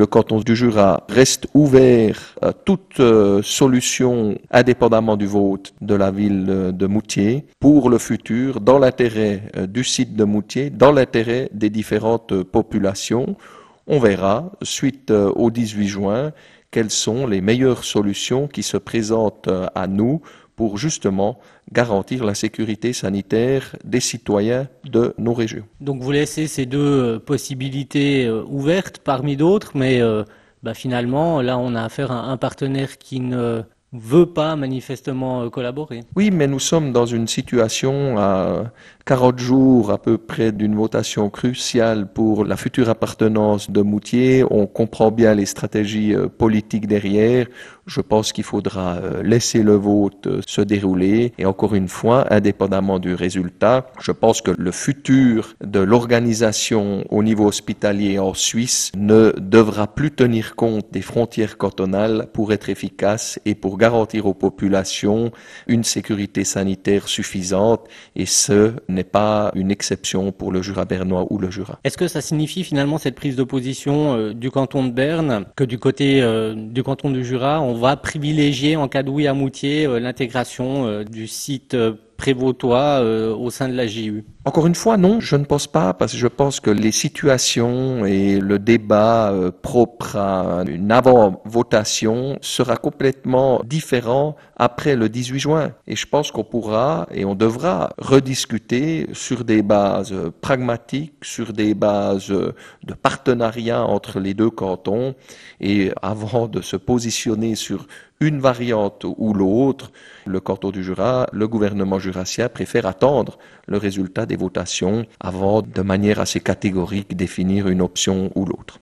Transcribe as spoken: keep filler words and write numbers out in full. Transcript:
le canton du Jura reste ouvert à toute euh, solution indépendamment du vote de la ville de Moutier pour le futur, dans l'intérêt euh, du site de Moutier, dans l'intérêt des différentes euh, populations. On verra, suite euh, au dix-huit juin, quelles sont les meilleures solutions qui se présentent euh, à nous pour justement garantir la sécurité sanitaire des citoyens de nos régions. Donc vous laissez ces deux possibilités ouvertes parmi d'autres, mais euh, bah finalement, là on a affaire à un partenaire qui ne veut pas manifestement collaborer. Oui, mais nous sommes dans une situation à quarante jours à peu près d'une votation cruciale pour la future appartenance de Moutier. On comprend bien les stratégies politiques derrière. Je pense qu'il faudra laisser le vote se dérouler. Et encore une fois, indépendamment du résultat, je pense que le futur de l'organisation au niveau hospitalier en Suisse ne devra plus tenir compte des frontières cantonales pour être efficace et pour garantir aux populations une sécurité sanitaire suffisante. Et ce n'est pas une exception pour le Jura bernois ou le Jura. Est-ce que ça signifie finalement cette prise de position euh, du canton de Berne que du côté euh, du canton du Jura, on va privilégier en cas de oui à Moutier euh, l'intégration euh, du site euh, prévôtois euh, au sein de la J U? Encore une fois, non, je ne pense pas, parce que je pense que les situations et le débat euh, propre à une avant-votation sera complètement différent après le dix-huit juin. Et je pense qu'on pourra et on devra rediscuter sur des bases pragmatiques, sur des bases de partenariat entre les deux cantons. Et avant de se positionner sur une variante ou l'autre, le canton du Jura, le gouvernement jurassien préfère attendre le résultat des votations avant, de manière assez catégorique, définir une option ou l'autre.